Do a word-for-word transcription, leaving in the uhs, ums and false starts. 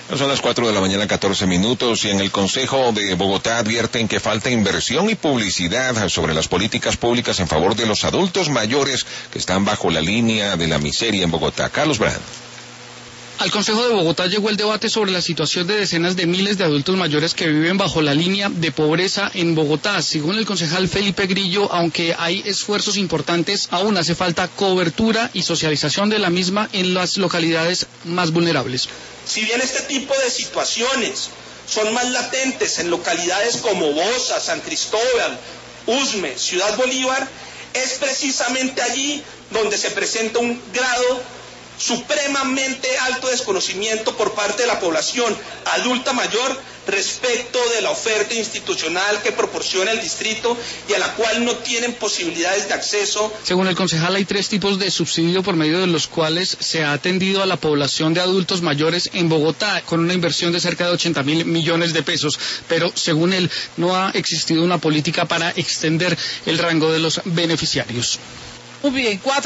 Son las cuatro de la mañana, catorce minutos, y en el Consejo de Bogotá advierten que falta inversión y publicidad sobre las políticas públicas en favor de los adultos mayores que están bajo la línea de la miseria en Bogotá. Carlos Brand. Al Consejo de Bogotá llegó el debate sobre la situación de decenas de miles de adultos mayores que viven bajo la línea de pobreza en Bogotá. Según el concejal Felipe Grillo, aunque hay esfuerzos importantes, aún hace falta cobertura y socialización de la misma en las localidades más vulnerables. Si bien este tipo de situaciones son más latentes en localidades como Bosa, San Cristóbal, Usme, Ciudad Bolívar, es precisamente allí donde se presenta un grado supremamente alto desconocimiento por parte de la población adulta mayor respecto de la oferta institucional que proporciona el distrito y a la cual no tienen posibilidades de acceso. Según el concejal, hay tres tipos de subsidio por medio de los cuales se ha atendido a la población de adultos mayores en Bogotá con una inversión de cerca de ochenta mil millones de pesos, pero según él no ha existido una política para extender el rango de los beneficiarios. Muy bien, cuatro